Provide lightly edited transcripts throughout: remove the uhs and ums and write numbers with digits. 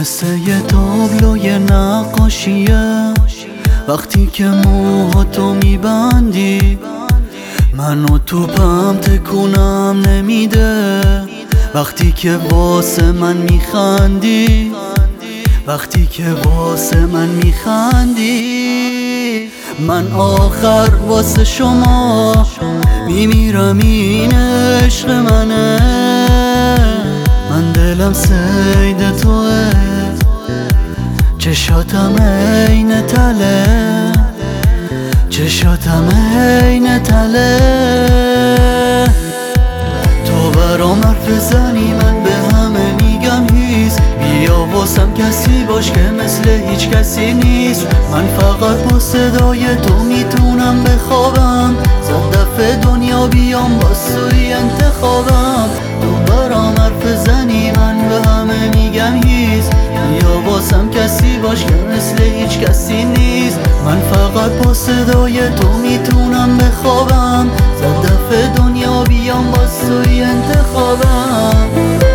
مثل یه تابلوی نقاشیه وقتی که موهاتو میبندی منو توپم تکونم نمیده وقتی که واسه من میخندی وقتی که واسه من میخندی من آخر واسه شما میمیرم این عشق منه من دلم سید توه چشاتم عین تله چشاتم عین تله تو برام حرف زنی من به همه میگم هیس بیا واسم کسی باش که مثل هیچ کسی نیست من فقط با صدای تو میتونم بخوابم صد دفعه دنیا بیام با سوی انتخابم تو برام حرف زنی من به همه میگم هیس بیا واسم کسی باش که مثل هیچ کسی نیست من فقط با صدای تو میتونم بخوابم صد دفعه دنیا بیام با سوی انتخابم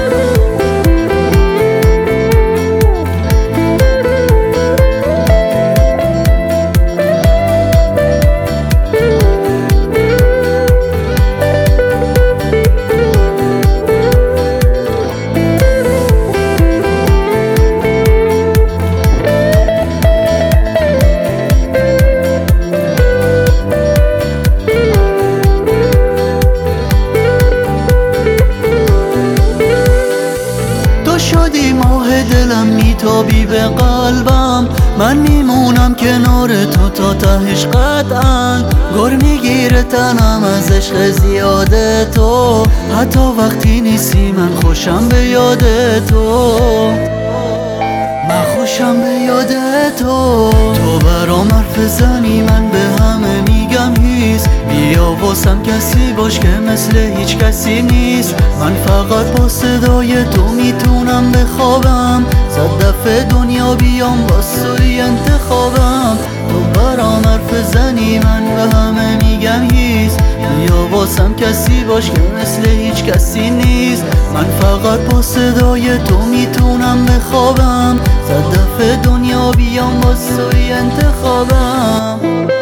شدی ماه دلم میتابی به قلبم من میمونم کنار تو تا تهش قطعا گر میگیره تنم از عشق زیاده تو حتی وقتی نیستی من خوشم به یاد تو من خوشم به یاد تو تو برام حرف زنی من به همه میگم هیس بیا واسم کسی باش که مثل هیچ کسی نیست من فقط با صدای تو میتونم بخوابم صد دفعه دنیا بیام با سوی انتخابم تو برام حرف زنی من به همه میگم هیس بیا واسم کسی باش که مثل هیچ کسی نیست من فقط با صدای تو میتونم بخوابم صد دفعه دنیا بیام با سوی انتخابم